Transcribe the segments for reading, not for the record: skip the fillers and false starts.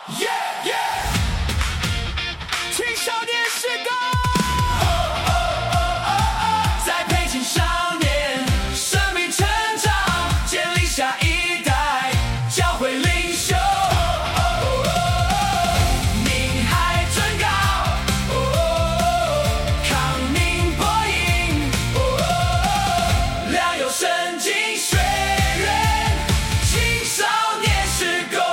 青少年时光，栽培青少年，生命成长，建立下一代，教会领袖。宁海准高，康宁播音，良友圣经学院，青少年时光。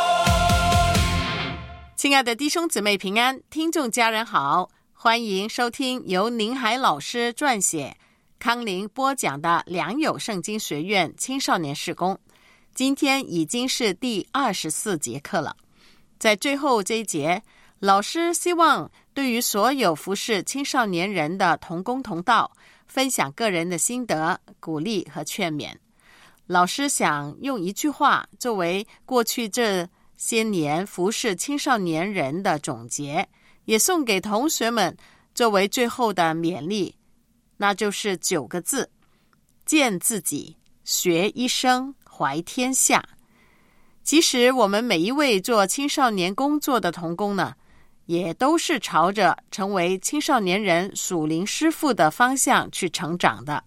亲爱的弟兄姊妹平安，听众家人好，欢迎收听由宁海老师撰写、康宁播讲的良友圣经学院青少年事工。今天已经是第24节课了。在最后这一节，老师希望对于所有服侍青少年人的同工同道，分享个人的心得、鼓励和劝勉。老师想用一句话作为过去这些年服侍青少年人的总结，也送给同学们作为最后的勉励，那就是9个字：见自己，学一生，怀天下。其实我们每一位做青少年工作的同工呢，也都是朝着成为青少年人属灵师傅的方向去成长的。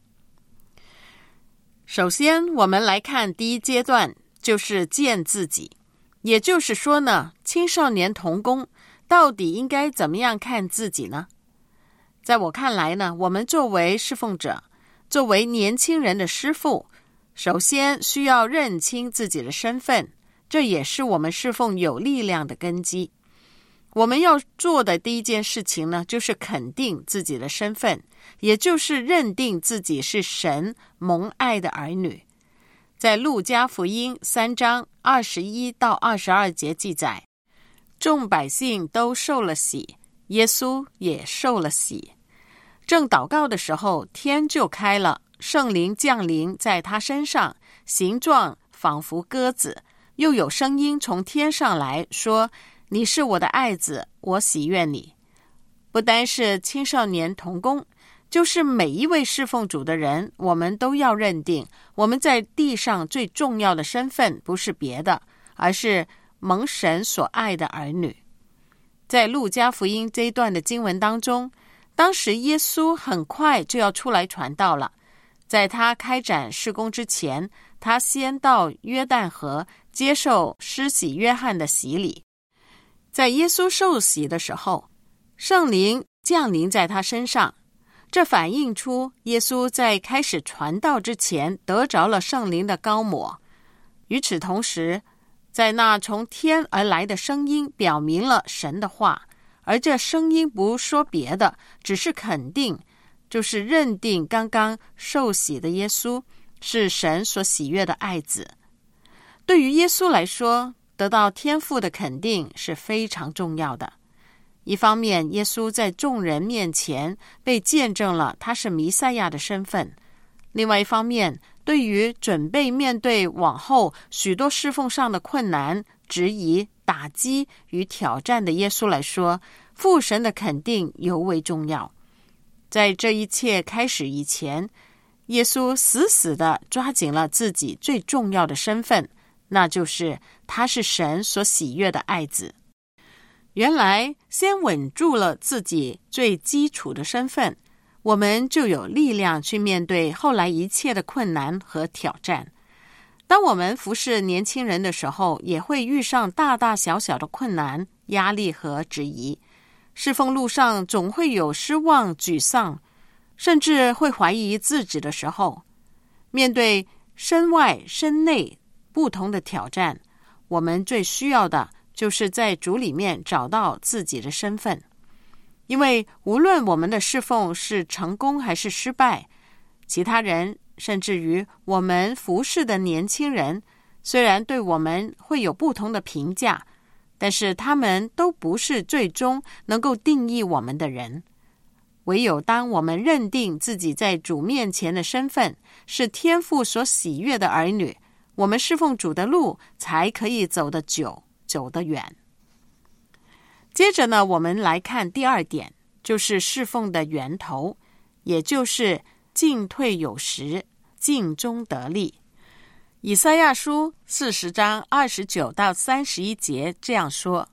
首先我们来看第一阶段，就是见自己。也就是说呢，青少年同工到底应该怎么样看自己呢？在我看来呢，我们作为侍奉者，作为年轻人的师傅，首先需要认清自己的身份，这也是我们侍奉有力量的根基。我们要做的第一件事情呢，就是肯定自己的身份，也就是认定自己是神蒙爱的儿女。在路加福音3章21到22节记载，众百姓都受了洗，耶稣也受了洗。正祷告的时候，天就开了，圣灵降临在他身上，形状仿佛鸽子，又有声音从天上来说：你是我的爱子，我喜悦你。不单是青少年同工，就是每一位侍奉主的人，我们都要认定我们在地上最重要的身份不是别的，而是蒙神所爱的儿女。在路加福音这一段的经文当中，当时耶稣很快就要出来传道了。在他开展事工之前，他先到约旦河接受施洗约翰的洗礼。在耶稣受洗的时候，圣灵降临在他身上，这反映出耶稣在开始传道之前得着了圣灵的膏抹。与此同时，在那从天而来的声音表明了神的话，而这声音不说别的，只是肯定，就是认定刚刚受洗的耶稣是神所喜悦的爱子。对于耶稣来说，得到天父的肯定是非常重要的。一方面，耶稣在众人面前被见证了他是弥赛亚的身份；另外一方面，对于准备面对往后许多侍奉上的困难、质疑、打击与挑战的耶稣来说，父神的肯定尤为重要。在这一切开始以前，耶稣死死地抓紧了自己最重要的身份，那就是他是神所喜悦的爱子。原来先稳住了自己最基础的身份，我们就有力量去面对后来一切的困难和挑战。当我们服侍年轻人的时候，也会遇上大大小小的困难、压力和质疑。侍奉路上总会有失望、沮丧，甚至会怀疑自己的时候。面对身外身内不同的挑战，我们最需要的就是在主里面找到自己的身份。因为无论我们的侍奉是成功还是失败，其他人甚至于我们服侍的年轻人，虽然对我们会有不同的评价，但是他们都不是最终能够定义我们的人。唯有当我们认定自己在主面前的身份是天父所喜悦的儿女，我们侍奉主的路才可以走得久，走得远。接着呢，我们来看第二点，就是侍奉的源头，也就是进退有时，尽忠得力。以赛亚书40章29到31节这样说：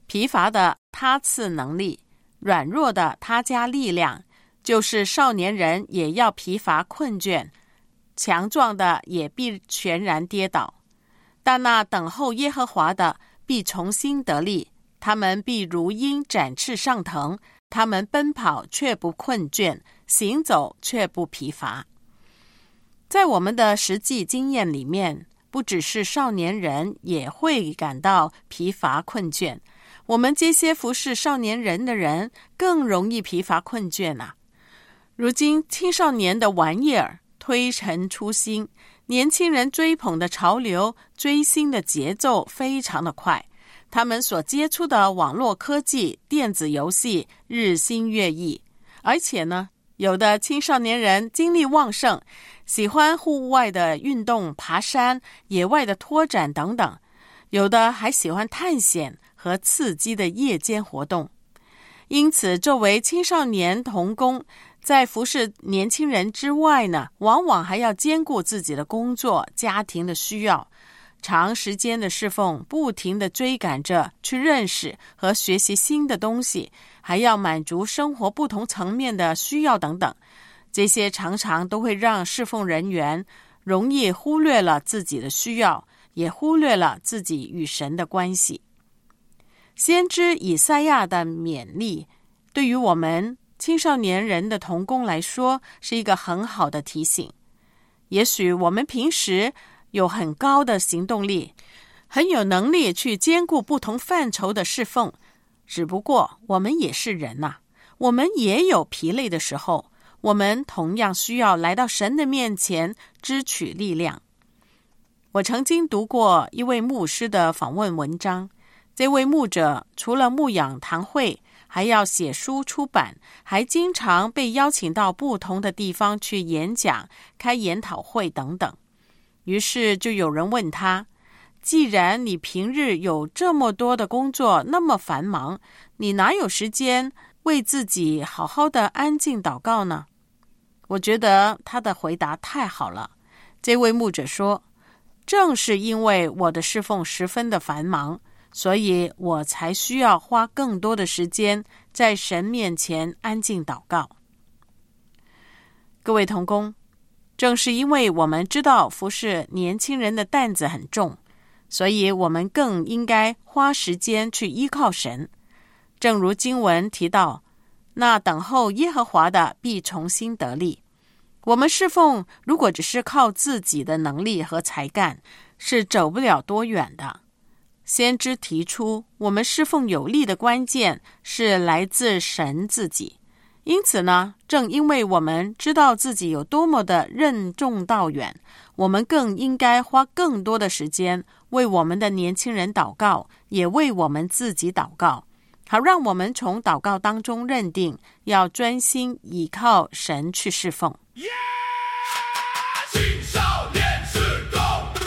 疲乏的他赐能力，软弱的他加力量，就是少年人也要疲乏困倦，强壮的也必全然跌倒。但那等候耶和华的必重新得力，他们必如鹰展翅上腾，他们奔跑却不困倦，行走却不疲乏。在我们的实际经验里面，不只是少年人也会感到疲乏困倦，我们这些服侍少年人的人更容易疲乏困倦啊。如今青少年的玩意儿推陈出新，年轻人追捧的潮流、追星的节奏非常的快，他们所接触的网络科技、电子游戏日新月异，而且呢，有的青少年人精力旺盛，喜欢户外的运动、爬山、野外的拓展等等，有的还喜欢探险和刺激的夜间活动。因此，作为青少年同工，在服侍年轻人之外呢，往往还要兼顾自己的工作、家庭的需要，长时间的侍奉，不停地追赶着去认识和学习新的东西，还要满足生活不同层面的需要等等。这些常常都会让侍奉人员容易忽略了自己的需要，也忽略了自己与神的关系。先知以赛亚的勉励，对于我们青少年人的同工来说，是一个很好的提醒。也许我们平时有很高的行动力，很有能力去兼顾不同范畴的侍奉，只不过我们也是人啊，我们也有疲累的时候，我们同样需要来到神的面前支取力量。我曾经读过一位牧师的访问文章，这位牧者除了牧养堂会，还要写书出版，还经常被邀请到不同的地方去演讲、开研讨会等等。于是就有人问他，既然你平日有这么多的工作，那么繁忙，你哪有时间为自己好好的安静祷告呢？我觉得他的回答太好了。这位牧者说，正是因为我的侍奉十分的繁忙，所以我才需要花更多的时间在神面前安静祷告。各位同工，正是因为我们知道服侍年轻人的担子很重，所以我们更应该花时间去依靠神。正如经文提到，那等候耶和华的必重新得力。我们侍奉如果只是靠自己的能力和才干，是走不了多远的。先知提出，我们侍奉有力的关键是来自神自己。因此呢，正因为我们知道自己有多么的任重道远，我们更应该花更多的时间为我们的年轻人祷告，也为我们自己祷告，好让我们从祷告当中认定要专心倚靠神去侍奉。 青少年事工，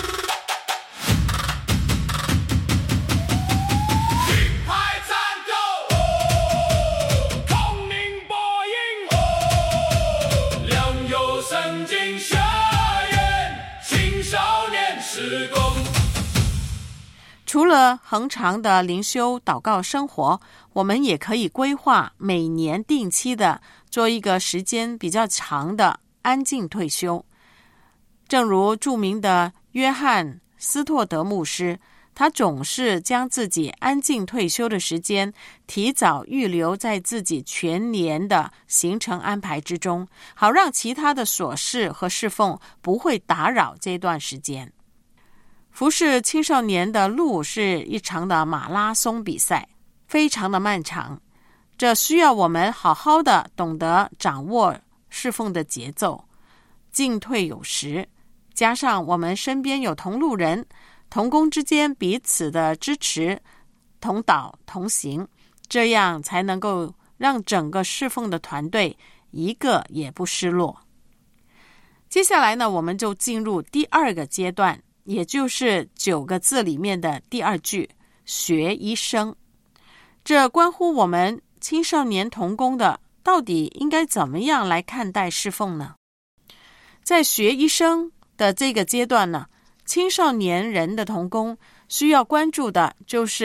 金牌战斗，空灵播音，良友神经学院，青少年事工。 除了恒常的灵修祷告生活，我们也可以规划每年定期的做一个时间比较长的安静退休。正如著名的约翰斯托德牧师，他总是将自己安静退休的时间提早预留在自己全年的行程安排之中，好让其他的琐事和侍奉不会打扰这段时间。服侍青少年的路是一场的马拉松比赛，非常的漫长，这需要我们好好的懂得掌握侍奉的节奏，进退有时，加上我们身边有同路人，同工之间彼此的支持，同导同行，这样才能够让整个侍奉的团队一个也不失落。接下来呢，我们就进入第二个阶段，也就是9个字里面的第二句，学一生。这关乎我们青少年同工的，到底应该怎么样来看待侍奉呢？在学一生的这个阶段呢，青少年人的同工需要关注的就是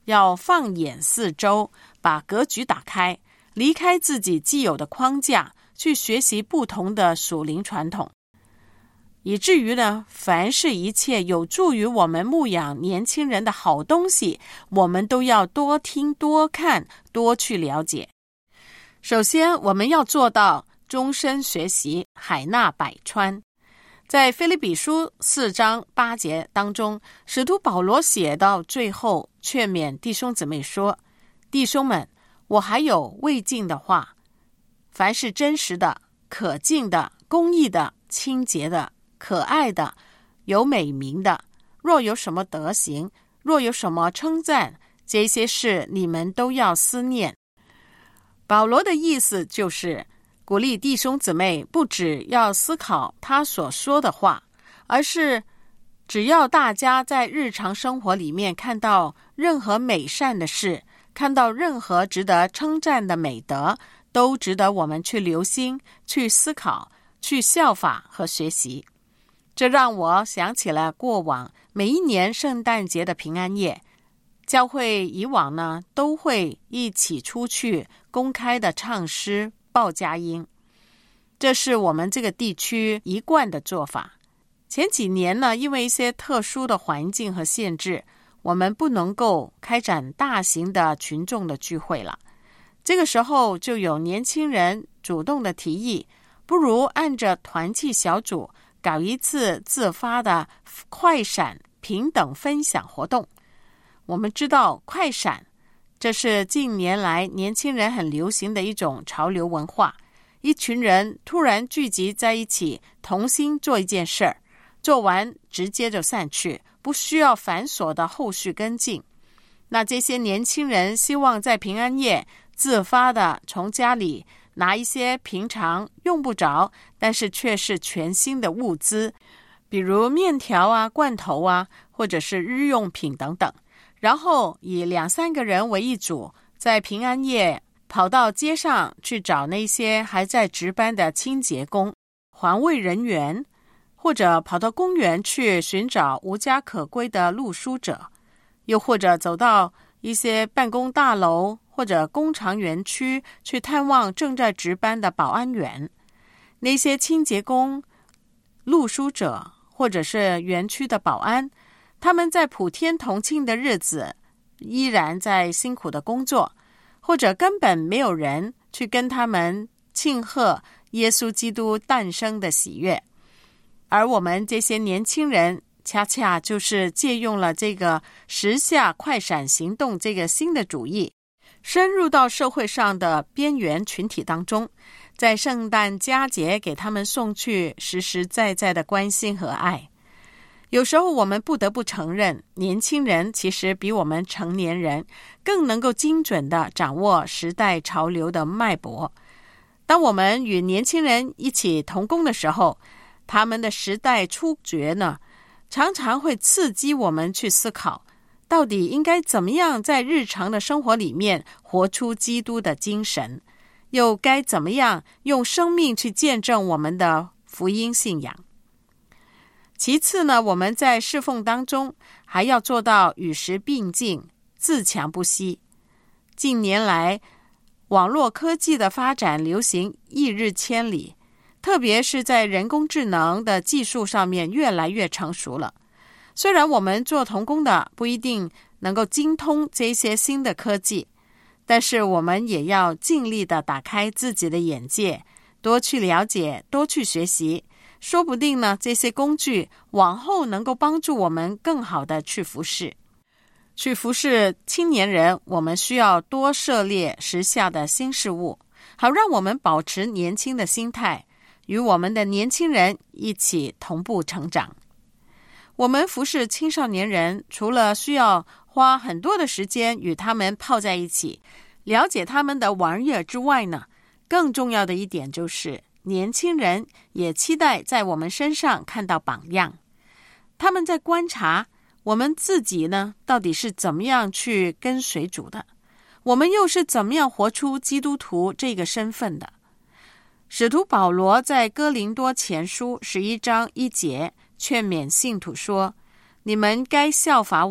要放眼四周，把格局打开，离开自己既有的框架，去学习不同的属灵传统，以至于呢，凡是一切有助于我们牧养年轻人的好东西，我们都要多听多看，多去了解。首先，我们要做到终身学习，海纳百川。在腓立比书4章8节当中，使徒保罗写到最后，劝勉弟兄姊妹说：弟兄们，我还有未尽的话，凡是真实的、可敬的、公义的、清洁的、可爱的、有美名的，若有什么德行，若有什么称赞，这些事你们都要思念。保罗的意思就是鼓励弟兄姊妹不只要思考他所说的话，而是只要大家在日常生活里面看到任何美善的事，看到任何值得称赞的美德，都值得我们去留心、去思考、去效法和学习。这让我想起了过往每一年圣诞节的平安夜，教会以往呢都会一起出去公开的唱诗报佳音，这是我们这个地区一贯的做法。前几年呢，因为一些特殊的环境和限制，我们不能够开展大型的群众的聚会了。这个时候就有年轻人主动的提议，不如按着团契小组搞一次自发的快闪平等分享活动。我们知道快闪，这是近年来年轻人很流行的一种潮流文化，一群人突然聚集在一起，同心做一件事儿，做完直接就散去，不需要繁琐的后续跟进。那这些年轻人希望在平安夜自发的从家里拿一些平常用不着，但是却是全新的物资，比如面条啊、罐头啊，或者是日用品等等，然后以2-3个人为一组，在平安夜跑到街上去找那些还在值班的清洁工、环卫人员，或者跑到公园去寻找无家可归的露宿者，又或者走到一些办公大楼或者工厂园区去探望正在值班的保安员。那些清洁工、露宿者或者是园区的保安，他们在普天同庆的日子依然在辛苦的工作，或者根本没有人去跟他们庆贺耶稣基督诞生的喜悦。而我们这些年轻人恰恰就是借用了这个时下快闪行动这个新的主意，深入到社会上的边缘群体当中，在圣诞佳节给他们送去实实在在的关心和爱。有时候我们不得不承认，年轻人其实比我们成年人更能够精准地掌握时代潮流的脉搏。当我们与年轻人一起同工的时候，他们的时代触觉呢，常常会刺激我们去思考，到底应该怎么样在日常的生活里面活出基督的精神，又该怎么样用生命去见证我们的福音信仰。其次呢，我们在侍奉当中还要做到与时并进，自强不息。近年来，网络科技的发展流行一日千里，特别是在人工智能的技术上面越来越成熟了。虽然我们做同工的不一定能够精通这些新的科技，但是我们也要尽力的打开自己的眼界，多去了解，多去学习。说不定呢，这些工具往后能够帮助我们更好的去服侍青年人。我们需要多涉猎时下的新事物，好让我们保持年轻的心态，与我们的年轻人一起同步成长。我们服侍青少年人，除了需要花很多的时间与他们泡在一起，了解他们的玩意儿之外呢，更重要的一点就是年轻人也期待在我们身上看到榜样。他们在观察我们自己呢，到底是怎么样去跟随主的，我们又是怎么样活出基督徒这个身份的。使徒保罗在哥林多前书11章1节劝勉信徒说，你们该效法我，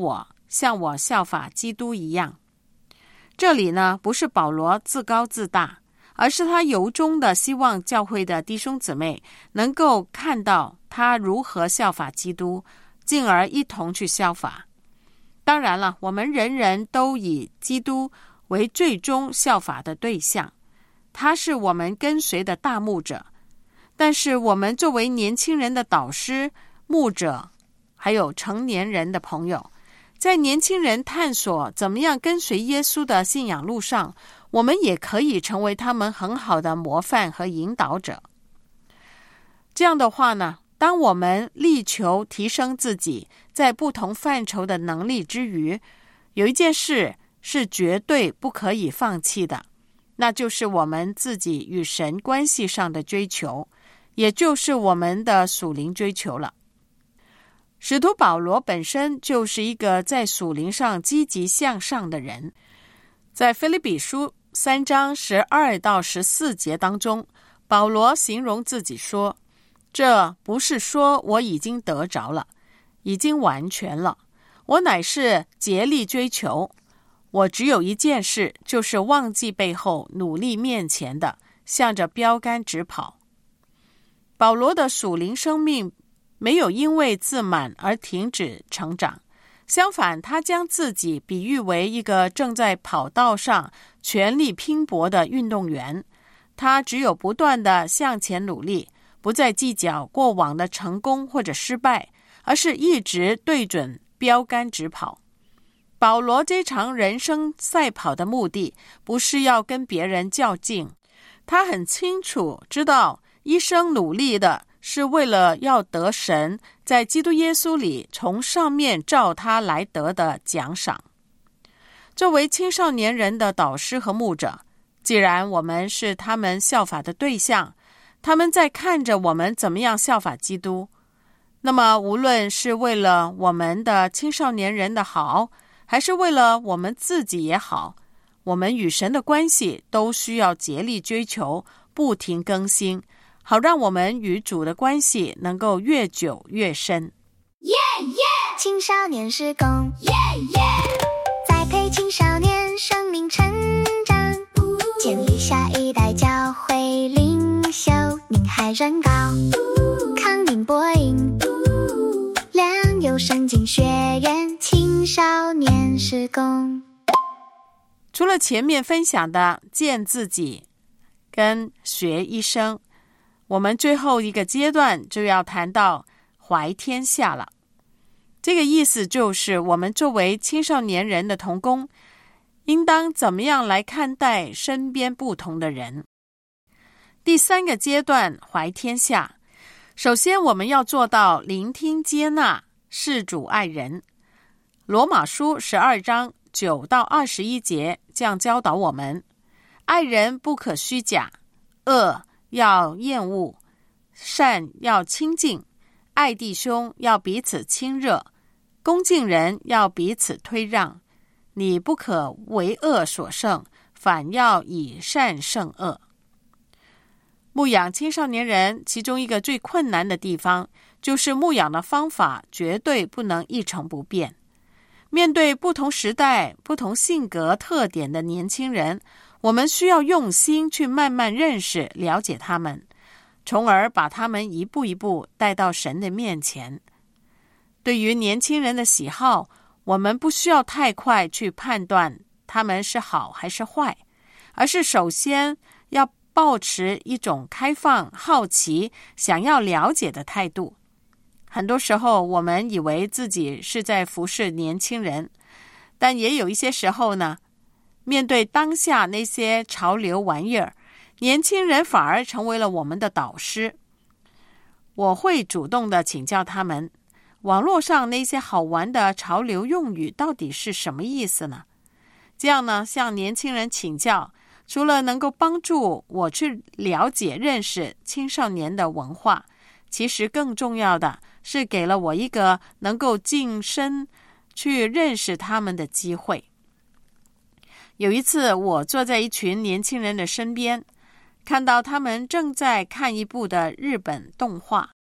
像我效法基督一样。这里呢，不是保罗自高自大，而是他由衷的希望教会的弟兄姊妹能够看到他如何效法基督，进而一同去效法。当然了，我们人人都以基督为最终效法的对象，他是我们跟随的大牧者。但是我们作为年轻人的导师、牧者，还有成年人的朋友，在年轻人探索怎么样跟随耶稣的信仰路上，我们也可以成为他们很好的模范和引导者。这样的话呢，当我们力求提升自己在不同范畴的能力之余，有一件事是绝对不可以放弃的，那就是我们自己与神关系上的追求，也就是我们的属灵追求了。使徒保罗本身就是一个在属灵上积极向上的人。在腓立比书3章12到14节当中，保罗形容自己说，这不是说我已经得着了，已经完全了，我乃是竭力追求。我只有一件事，就是忘记背后，努力面前的，向着标杆直跑。保罗的属灵生命没有因为自满而停止成长，相反，他将自己比喻为一个正在跑道上全力拼搏的运动员。他只有不断地向前努力，不再计较过往的成功或者失败，而是一直对准标杆直跑。保罗这场人生赛跑的目的不是要跟别人较劲，他很清楚知道一生努力的是为了要得神在基督耶稣里从上面照他来得的奖赏。作为青少年人的导师和牧者，既然我们是他们效法的对象，他们在看着我们怎么样效法基督，那么无论是为了我们的青少年人的好，还是为了我们自己也好，我们与神的关系都需要竭力追求，不停更新，好让我们与主的关系能够越久越深。 青少年事工，栽培青少年生命成长，建立下一代教会领袖，宁海人高，康宁播音，良友圣经学院青少年事工。 除了前面分享的见自己跟学一生，我们最后一个阶段就要谈到怀天下了。这个意思就是我们作为青少年人的同工，应当怎么样来看待身边不同的人。第3个阶段，怀天下，首先我们要做到聆听接纳，事主爱人。罗马书12章9到21节这样教导我们：爱人不可虚假，恶要厌恶，善要亲近，爱弟兄要彼此亲热，恭敬人要彼此推让。你不可为恶所胜，反要以善胜恶。牧养青少年人，其中一个最困难的地方，就是牧养的方法绝对不能一成不变。面对不同时代、不同性格特点的年轻人，我们需要用心去慢慢认识、了解他们，从而把他们一步一步带到神的面前。对于年轻人的喜好，我们不需要太快去判断他们是好还是坏，而是首先要抱持一种开放、好奇、想要了解的态度。很多时候我们以为自己是在服侍年轻人，但也有一些时候呢，面对当下那些潮流玩意儿，年轻人反而成为了我们的导师。我会主动的请教他们，网络上那些好玩的潮流用语到底是什么意思呢？这样呢，向年轻人请教，除了能够帮助我去了解认识青少年的文化，其实更重要的是给了我一个能够近身去认识他们的机会。有一次，我坐在一群年轻人的身边，看到他们正在看一部的日本动画。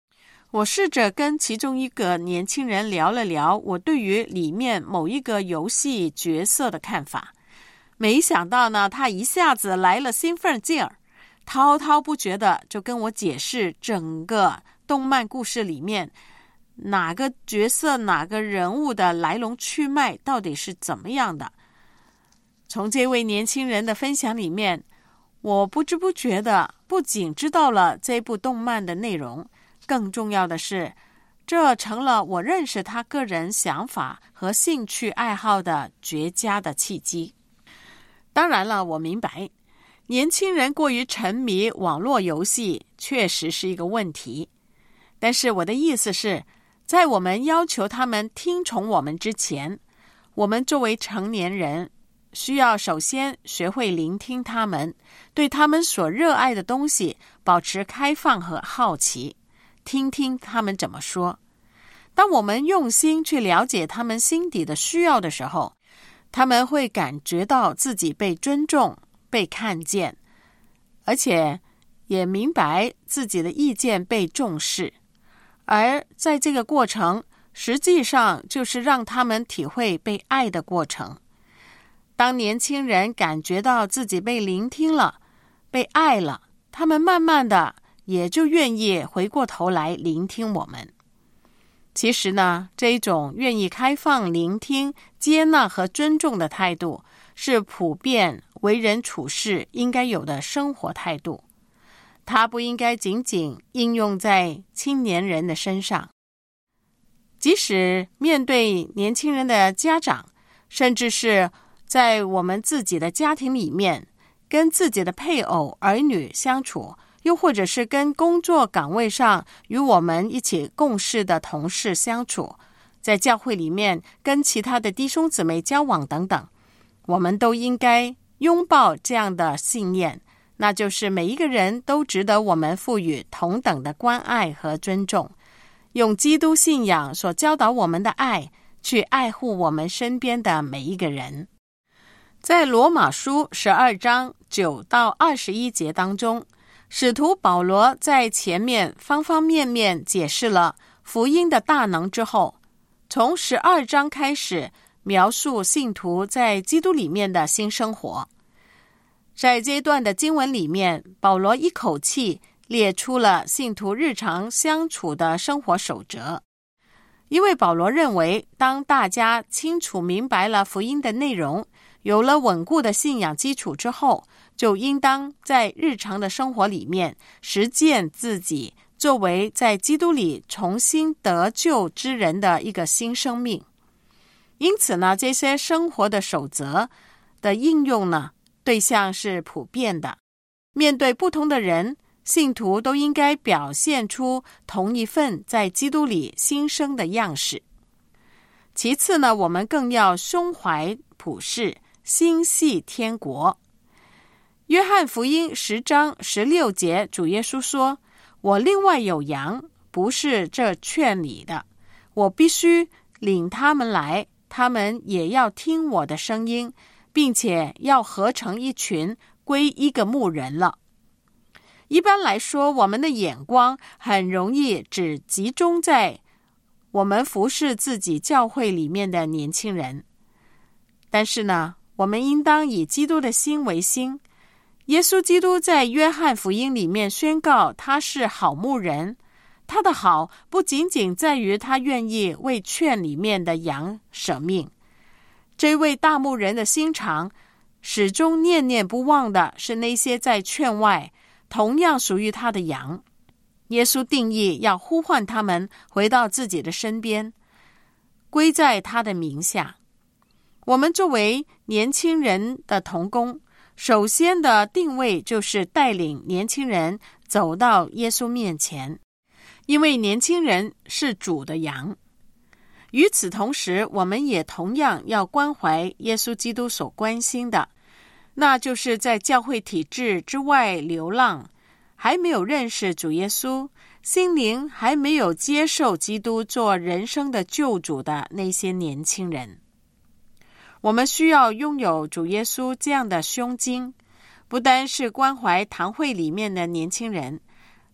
我试着跟其中一个年轻人聊了聊我对于里面某一个游戏角色的看法，没想到呢，他一下子来了兴奋劲儿，滔滔不绝的就跟我解释整个动漫故事里面哪个角色哪个人物的来龙去脉到底是怎么样的。从这位年轻人的分享里面，我不知不觉的不仅知道了这部动漫的内容，更重要的是，这成了我认识他个人想法和兴趣爱好的绝佳的契机。当然了，我明白年轻人过于沉迷网络游戏确实是一个问题，但是我的意思是，在我们要求他们听从我们之前，我们作为成年人需要首先学会聆听他们，对他们所热爱的东西保持开放和好奇，听听他们怎么说。当我们用心去了解他们心底的需要的时候，他们会感觉到自己被尊重、被看见，而且也明白自己的意见被重视。而在这个过程，实际上就是让他们体会被爱的过程。当年轻人感觉到自己被聆听了、被爱了，他们慢慢的也就愿意回过头来聆听我们。其实呢，这一种愿意开放、聆听、接纳和尊重的态度，是普遍为人处事应该有的生活态度。它不应该仅仅应用在青年人的身上。即使面对年轻人的家长，甚至是在我们自己的家庭里面，跟自己的配偶、儿女相处，又或者是跟工作岗位上与我们一起共事的同事相处，在教会里面跟其他的弟兄姊妹交往等等，我们都应该拥抱这样的信念，那就是每一个人都值得我们赋予同等的关爱和尊重，用基督信仰所教导我们的爱去爱护我们身边的每一个人。在罗马书12章9到21节当中，使徒保罗在前面方方面面解释了福音的大能之后，从12章开始描述信徒在基督里面的新生活。在这一段的经文里面，保罗一口气列出了信徒日常相处的生活守则。因为保罗认为，当大家清楚明白了福音的内容，有了稳固的信仰基础之后，就应当在日常的生活里面实践自己作为在基督里重新得救之人的一个新生命。因此呢，这些生活的守则的应用呢，对象是普遍的。面对不同的人，信徒都应该表现出同一份在基督里新生的样式。其次呢，我们更要胸怀普世，心系天国。约翰福音10章16节，主耶稣说，我另外有羊，不是这圈里的，我必须领他们来，他们也要听我的声音，并且要合成一群，归一个牧人了。一般来说，我们的眼光很容易只集中在我们服侍自己教会里面的年轻人，但是呢，我们应当以基督的心为心。耶稣基督在约翰福音里面宣告他是好牧人，他的好不仅仅在于他愿意为圈里面的羊舍命。这位大牧人的心肠始终念念不忘的是那些在圈外同样属于他的羊。耶稣定义要呼唤他们回到自己的身边，归在他的名下。我们作为年轻人的同工，首先的定位就是带领年轻人走到耶稣面前，因为年轻人是主的羊。与此同时，我们也同样要关怀耶稣基督所关心的，那就是在教会体制之外流浪，还没有认识主耶稣，心灵还没有接受基督做人生的救主的那些年轻人。我们需要拥有主耶稣这样的胸襟，不单是关怀堂会里面的年轻人，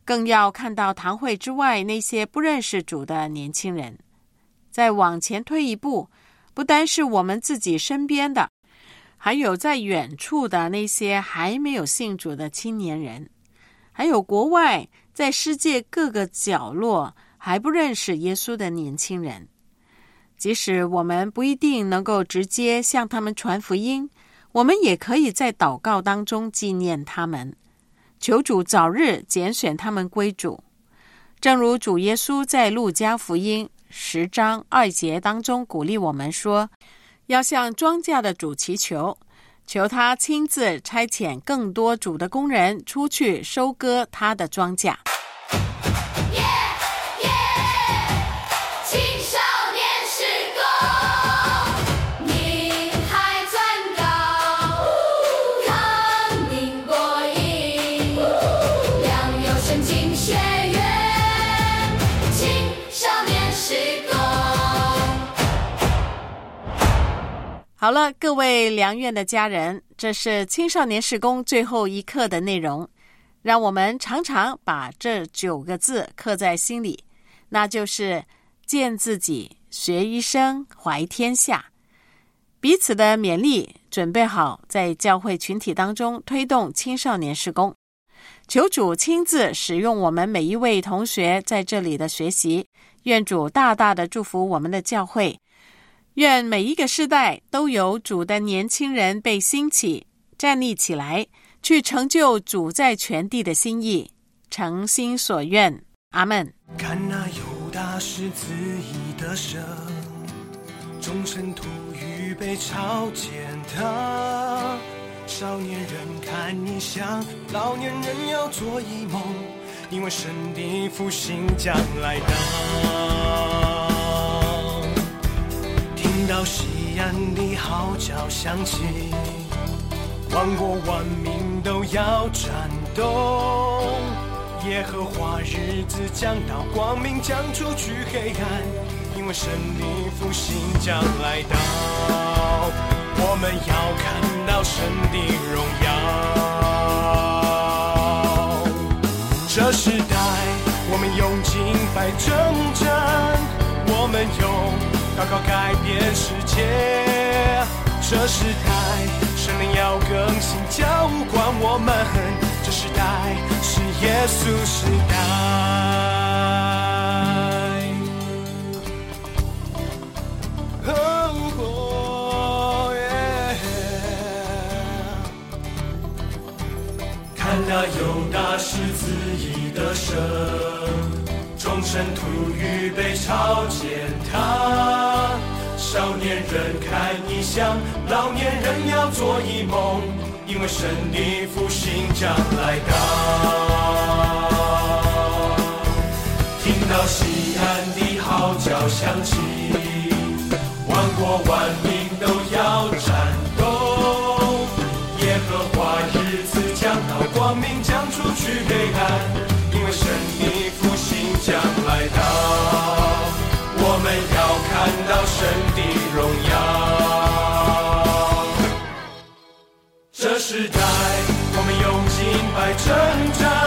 更要看到堂会之外那些不认识主的年轻人。再往前推一步，不单是我们自己身边的，还有在远处的那些还没有信主的青年人，还有国外在世界各个角落还不认识耶稣的年轻人。即使我们不一定能够直接向他们传福音，我们也可以在祷告当中纪念他们，求主早日拣选他们归主。正如主耶稣在路加福音10章2节当中鼓励我们说，要向庄稼的主祈求，求他亲自差遣更多主的工人出去收割他的庄稼。好了，各位良院的家人，这是青少年事工最后一课的内容。让我们常常把这9个字刻在心里，那就是见自己，学一生，怀天下。彼此的勉励，准备好在教会群体当中推动青少年事工。求主亲自使用我们每一位同学在这里的学习，愿主大大的祝福我们的教会，愿每一个世代都有主的年轻人被兴起，站立起来，去成就主在全地的心意，诚心所愿。阿们。 看那犹大是自义的蛇，众尘土预备朝见他。少年人看异象，老年人要做异梦，因为神的复兴将来到。听到西安的号角响起，万国万民都要颤动。耶和华日子将到，光明将出去黑暗，因为神的复兴将来到。我们要看到神的荣耀。这时代我们用敬拜征战，我们用祷告改变世界。这时代神灵要更新浇灌我们，这时代是耶稣时代。看那犹大是自义的蛇，众尘土预备朝见他。少年人看异象，老年人要做异梦，因为神的复兴将来到。听到西安的号角响起，万国万民都要颤动。耶和华日子将到，光明将出去黑暗，因为神的复兴将来到。我们要看到神的荣耀。这时代我们用敬拜征战，